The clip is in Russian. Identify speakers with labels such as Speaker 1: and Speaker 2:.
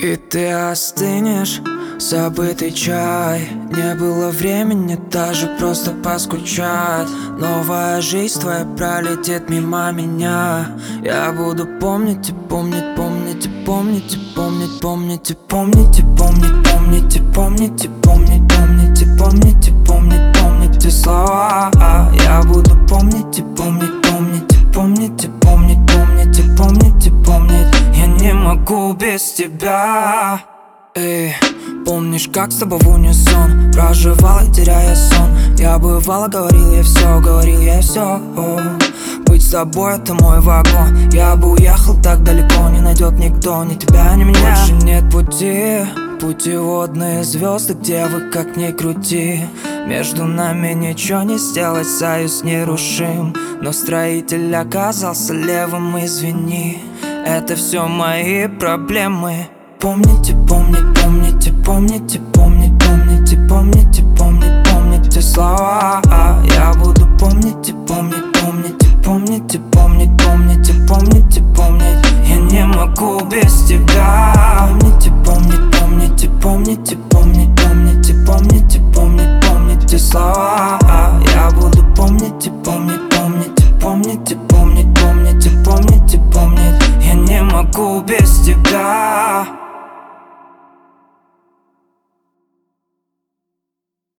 Speaker 1: И ты остынешь, забытый чай. Не было времени даже просто поскучать. Новая жизнь твоя пролетит мимо меня. Я буду помнить и помнить, помнить и помнить и помнить, помнить и помнить и помнить, помнить и помнить и помнить, помнить и помнить и помнить, помнить и слова. Я буду помнить и помнить, помнить и помнить и помнить, помнить и помнить и помнить. Я не могу без тебя. Эй, помнишь, как с тобой в унисон проживала, теряя сон? Я бывало говорил я все, говорил я все. Быть с тобой — это мой вагон. Я бы уехал так далеко, не найдет никто ни тебя, ни меня. Больше нет пути, путеводные звезды, где вы как ни крути. Между нами ничего не сделать, союз нерушим. Но строитель оказался левым, извини. Это все мои проблемы. Помните, помнить, помните, помните, помнить, помните, помните, помнить, помните слова. Я буду помнить и помнить, помнить и помнить и помнить, помнить и помнить и помнить. Я не могу без тебя. Помните, помнить, помните, помните, помнить, помнить и помнить и помнить, помните слова. Я буду